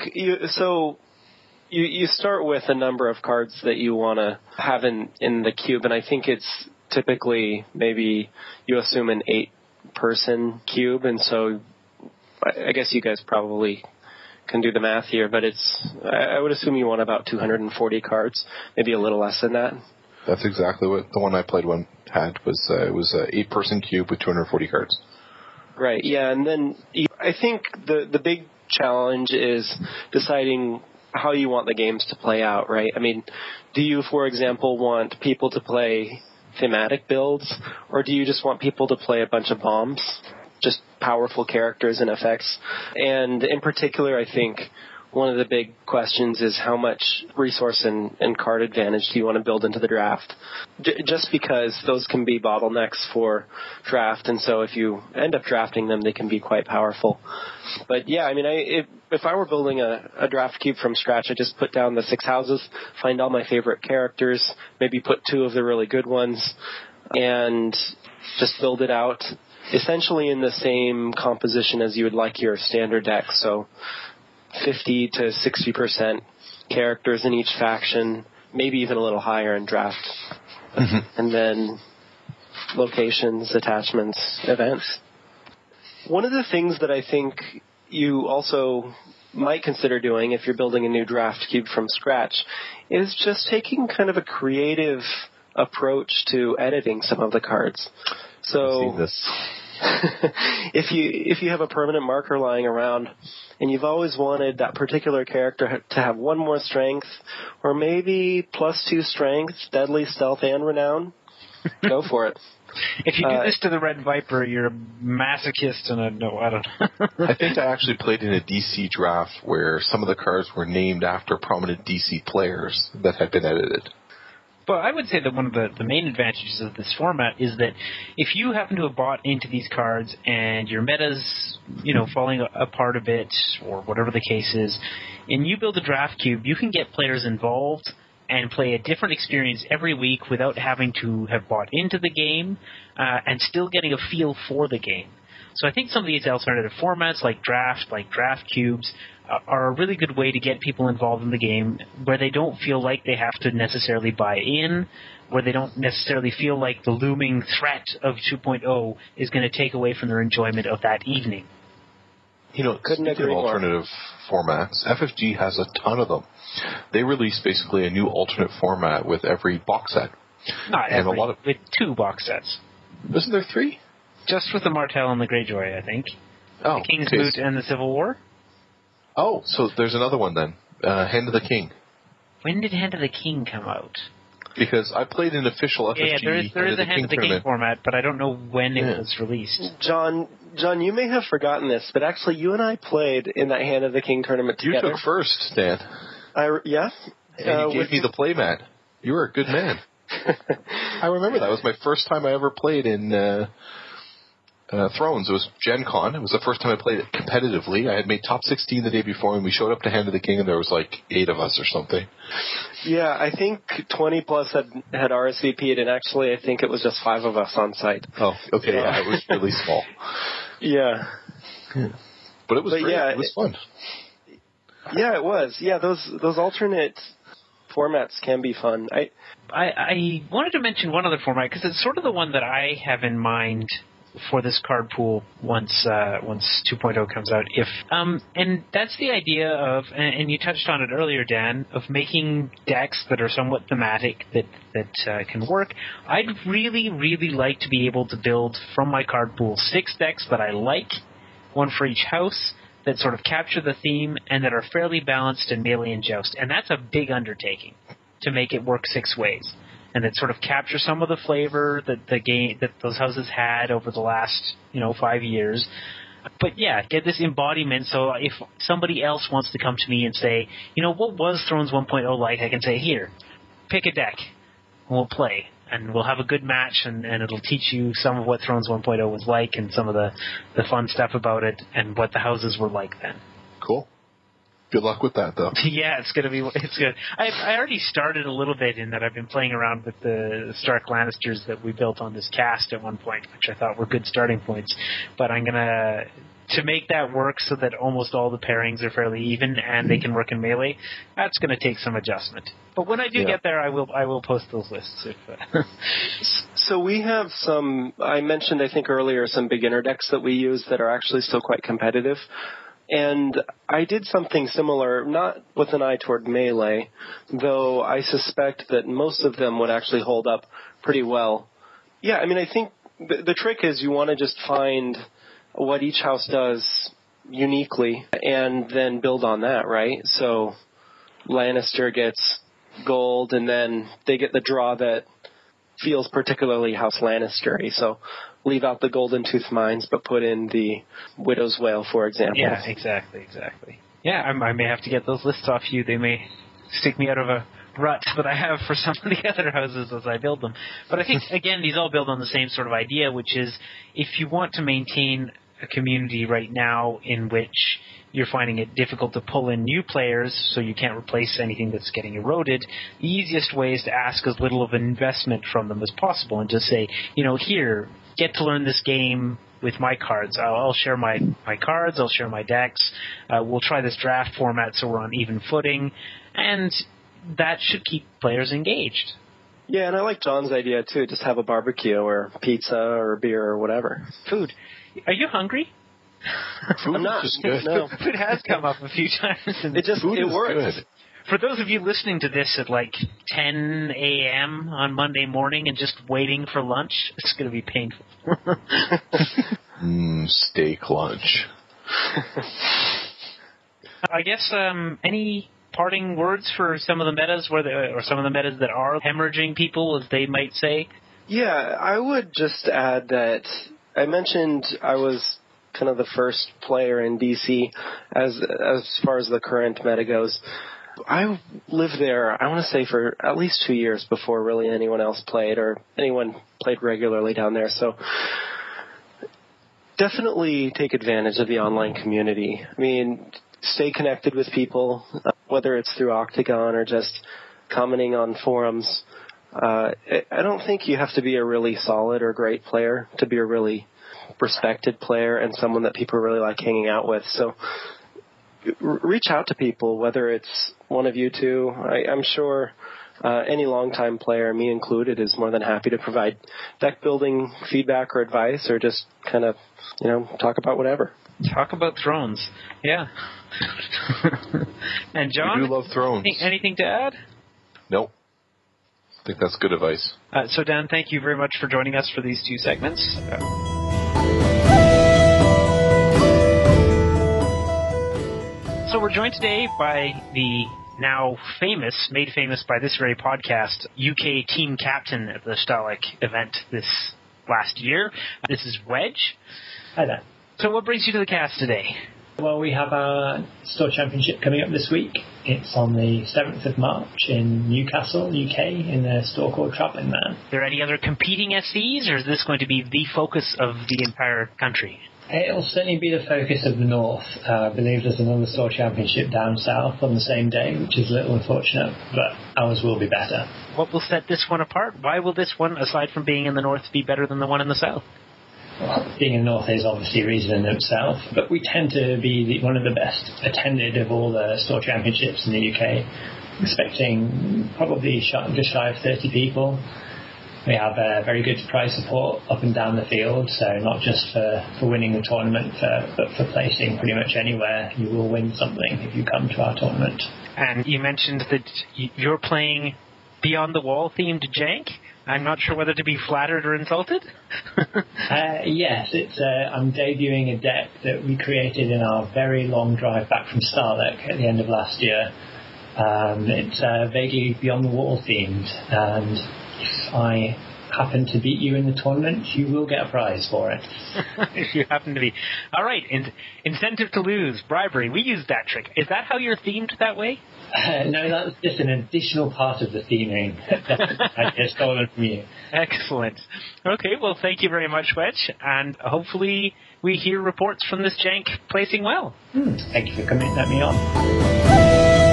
You start with a number of cards that you want to have in the cube, and I think it's typically maybe you assume an 8-person cube, and so I guess you guys probably can do the math here, but I would assume you want about 240 cards, maybe a little less than that. That's exactly what the one I played had. It was an 8-person cube with 240 cards. Right, yeah, and then I think the big challenge is deciding how you want the games to play out, right? I mean, do you, for example, want people to play thematic builds, or do you just want people to play a bunch of bombs, just powerful characters and effects? And in particular, I think one of the big questions is how much resource and card advantage do you want to build into the draft? Just because those can be bottlenecks for draft, and so if you end up drafting them, they can be quite powerful. But yeah, I mean, if I were building a draft cube from scratch, I'd just put down the 6 houses, find all my favorite characters, maybe put 2 of the really good ones, and just build it out. essentially in the same composition as you would like your standard deck. So 50 to 60% characters in each faction, maybe even a little higher in draft. And then locations, attachments, events. One of the things that I think you also might consider doing if you're building a new draft cube from scratch is just taking kind of a creative approach to editing some of the cards. So I've seen this. if you have a permanent marker lying around and you've always wanted that particular character to have 1 more strength or maybe +2 strength, deadly, stealth, and renown, go for it. If you do this to the Red Viper, you're a masochist and I don't know. I think I actually played in a DC draft where some of the cards were named after prominent DC players that had been edited. But I would say that one of the main advantages of this format is that if you happen to have bought into these cards and your meta's, falling apart a bit or whatever the case is, and you build a draft cube, you can get players involved and play a different experience every week without having to have bought into the game and still getting a feel for the game. So I think some of these alternative formats like draft cubes, are a really good way to get people involved in the game where they don't feel like they have to necessarily buy in, where they don't necessarily feel like the looming threat of 2.0 is going to take away from their enjoyment of that evening. Couldn't Speaking of agree more. alternative formats, FFG has a ton of them. They release basically a new alternate format with every box set. Not and every, a lot of, with 2 box sets. isn't there 3? Just with the Martell and the Greyjoy, I think. Oh, The King's okay. Moot and the Civil War. Oh, so there's another one then. Hand of the King. When did Hand of the King come out? Because I played an official FFG Yeah, there is a Hand of the King tournament. format, but I don't know when it was released. John, you may have forgotten this, but actually you and I played in that Hand of the King tournament You together. took first, Dan. Yeah? And you gave me the playmat. You were a good man. I remember that. It was my first time I ever played in Thrones. It was Gen Con. It was the first time I played it competitively. I had made top 16 the day before, and we showed up to Hand of the King, and there was like 8 of us or something. Yeah, I think 20 plus had RSVP'd, and actually I think it was just 5 of us on site. Oh, okay. Yeah, it was really small. Yeah. But it was great. Yeah, it was fun. Yeah, it was. Yeah, those alternate formats can be fun. I wanted to mention one other format because it's sort of the one that I have in mind for this card pool once 2.0 comes out. And that's the idea of, and you touched on it earlier, Dan, of making decks that are somewhat thematic that can work. I'd really, really like to be able to build from my card pool 6 decks that I like, 1 for each house, that sort of capture the theme and that are fairly balanced in Melee and Joust. And that's a big undertaking to make it work 6 ways. And that sort of capture some of the flavor that the game that those houses had over the last 5 years. But yeah, get this embodiment. So if somebody else wants to come to me and say, what was Thrones 1.0 like? I can say, here, pick a deck, and we'll play, and we'll have a good match, and it'll teach you some of what Thrones 1.0 was like, and some of the fun stuff about it, and what the houses were like then. Cool. Good luck with that, though. Yeah, it's good. I already started a little bit in that I've been playing around with the Stark Lannisters that we built on this cast at one point, which I thought were good starting points. But I'm gonna to make that work so that almost all the pairings are fairly even and they can work in Melee. That's going to take some adjustment. But when I do get there, I will post those lists. So we have some. I mentioned, I think earlier, some beginner decks that we use that are actually still quite competitive. And I did something similar, not with an eye toward Melee, though I suspect that most of them would actually hold up pretty well. Yeah, I mean, I think the trick is you want to just find what each house does uniquely and then build on that, right? So Lannister gets gold, and then they get the draw that feels particularly House Lannister-y. So leave out the Golden Tooth Mines, but put in the Widow's Wail, for example. Yeah, exactly. Yeah, I may have to get those lists off you. They may stick me out of a rut that I have for some of the other houses as I build them. But I think, again, these all build on the same sort of idea, which is if you want to maintain a community right now in which you're finding it difficult to pull in new players so you can't replace anything that's getting eroded, the easiest way is to ask as little of an investment from them as possible and just say, here, get to learn this game with my cards. I'll share my cards. I'll share my decks. We'll try this draft format so we're on even footing, and that should keep players engaged. Yeah, and I like John's idea, too. Just have a barbecue or pizza or beer or whatever. Food. Are you hungry? Food I'm not. is just good. No. Food has come up a few times. It works. Good. For those of you listening to this at like 10 a.m. on Monday morning and just waiting for lunch, it's going to be painful. Steak lunch. I guess any parting words for some of the metas or some of the metas that are hemorrhaging people, as they might say? Yeah, I would just add that I mentioned I was kind of the first player in DC as far as the current meta goes. I lived there, I want to say, for at least 2 years before really anyone else played or anyone played regularly down there. So definitely take advantage of the online community. I mean, stay connected with people, whether it's through Octagon or just commenting on forums. I don't think you have to be a really solid or great player to be a really respected player and someone that people really like hanging out with. So reach out to people, whether it's one of you two. I'm sure any longtime player, me included, is more than happy to provide deck building feedback or advice, or just kind of, talk about whatever. Talk about Thrones. Yeah. And John, We do love Thrones. Anything to add? Nope. I think that's good advice. So Dan, thank you very much for joining us for these 2 segments. So we're joined today by the now made famous by this very podcast, UK team captain at the Stalik event this last year. This is Wedge. Hi there. So what brings you to the cast today? Well, we have our Store Championship coming up this week. It's on the 7th of March in Newcastle, UK, in a store called Travelling Man. Are there any other competing SCs, or is this going to be the focus of the entire country? It'll certainly be the focus of the North. I believe there's another Store Championship down south on the same day, which is a little unfortunate, but ours will be better. What will set this one apart? Why will this one, aside from being in the North, be better than the one in the South? Well, being in the North is obviously a reason in itself, but we tend to be one of the best attended of all the Store Championships in the UK, expecting probably just shy of 30 people. We have very good prize support up and down the field, so not just for winning the tournament, but for placing pretty much anywhere. You will win something if you come to our tournament. And you mentioned that you're playing Beyond the Wall themed jank. I'm not sure whether to be flattered or insulted. Yes, I'm debuting a deck that we created in our very long drive back from Starlek at the end of last year. It's vaguely Beyond the Wall themed, and if I happen to beat you in the tournament, you will get a prize for it. If you happen to be. All right, incentive to lose, bribery. We used that trick. Is that how you're themed that way? No, that was just an additional part of the theming I just stolen from you. Excellent. Okay, well, thank you very much, Wedge, and hopefully we hear reports from this jank placing well. Thank you for coming. Let me on.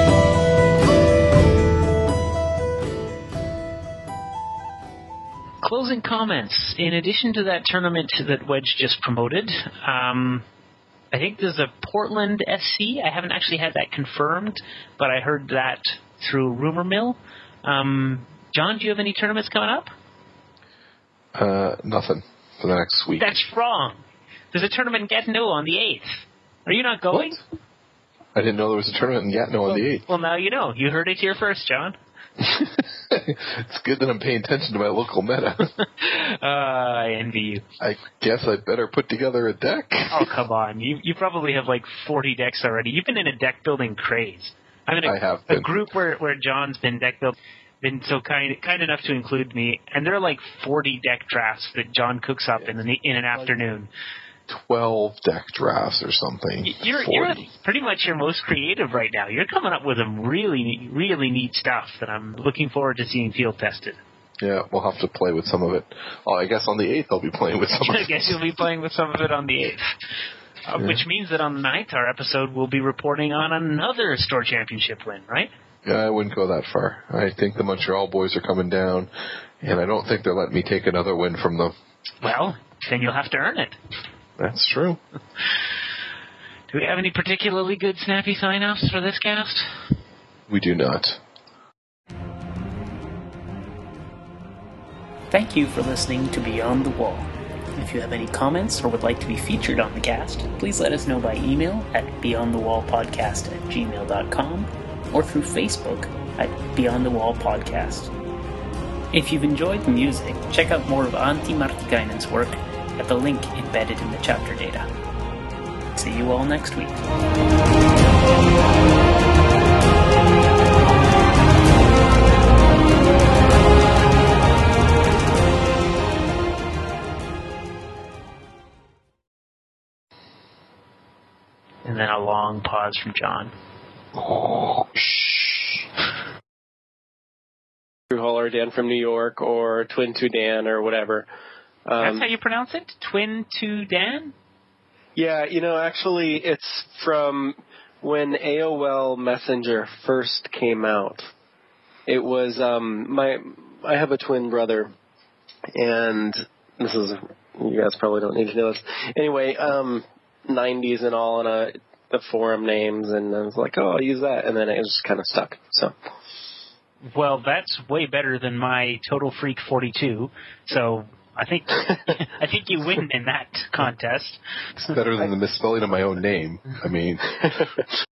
Closing comments. In addition to that tournament that Wedge just promoted, I think there's a Portland SC. I haven't actually had that confirmed, but I heard that through Rumor Mill. John, do you have any tournaments coming up? Nothing for the next week. That's wrong. There's a tournament in Gatineau on the 8th. Are you not going? What? I didn't know there was a tournament in Gatineau on the 8th. Well, now you know. You heard it here first, John. It's good that I'm paying attention to my local meta. I envy you. I guess I'd better put together a deck. Oh, come on. You probably have like 40 decks already. You've been in a deck building craze. I mean, I have been. A group where John's been deck building, been so kind enough to include me, and there are like 40 deck drafts that John cooks up in an afternoon. 12 deck drafts or something. You're pretty much your most creative right now. You're coming up with some really, really neat stuff that I'm looking forward to seeing field tested. Yeah, we'll have to play with some of it. Oh, I guess on the 8th I'll be playing with some of it. I guess you'll be playing with some of it on the 8th. Which means that on the 9th, our episode will be reporting on another Store Championship win, right? Yeah, I wouldn't go that far. I think the Montreal boys are coming down, and I don't think they'll let me take another win from them. Well, then you'll have to earn it. That's true. Do we have any particularly good snappy sign-offs for this cast? We do not. Thank you for listening to Beyond the Wall. If you have any comments or would like to be featured on the cast, please let us know by email at beyondthewallpodcast@gmail.com or through Facebook at Beyond the Wall Podcast. If you've enjoyed the music, check out more of Antti Martikainen's work at the link embedded in the chapter data. See you all next week. And then a long pause from John. Or Dan from New York, or Twin to Dan, or whatever. That's how you pronounce it? Twin to Dan? Yeah, actually, it's from when AOL Messenger first came out. It was I have a twin brother, and this is, you guys probably don't need to know this. Anyway, 90s and all, and the forum names, and I was like, oh, I'll use that, and then it just kind of stuck. So. Well, that's way better than my Total Freak 42. So I think you win in that contest. It's better than the misspelling of my own name. I mean.